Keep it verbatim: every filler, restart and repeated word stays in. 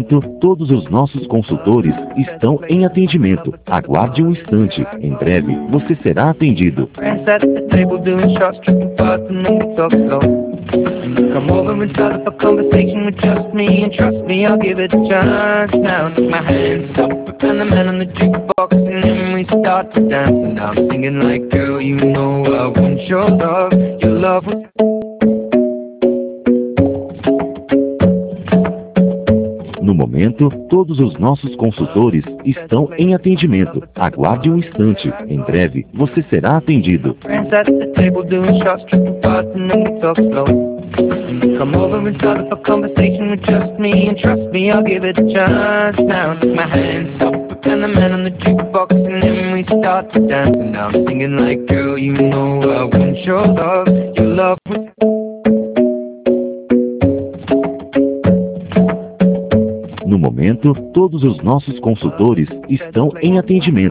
momento, todos os nossos consultores estão em atendimento. Aguarde um instante. Em breve, você será atendido. Friends at the table doing shots, tripping fast, and then we talk slow. And you come over and start up a conversation with just me, and trust me, I'll give it a chance. Now take my hands up, and the man on the jukebox, and then we start to dance. And I'm singing like, girl, you know I want your love. Your love was... No momento, todos os nossos consultores estão em atendimento. Aguarde um instante. Em breve, você será atendido. Friends at the table doing shots, tripping fast, and then we talk slow. And you come over and start up a conversation with just me, and trust me, I'll give it a chance. Now take my hands up, and the man on the jukebox, and then we start to dance. And I'm singing like, girl, you know I want your love. Your love was... No momento, todos os nossos consultores estão em atendimento.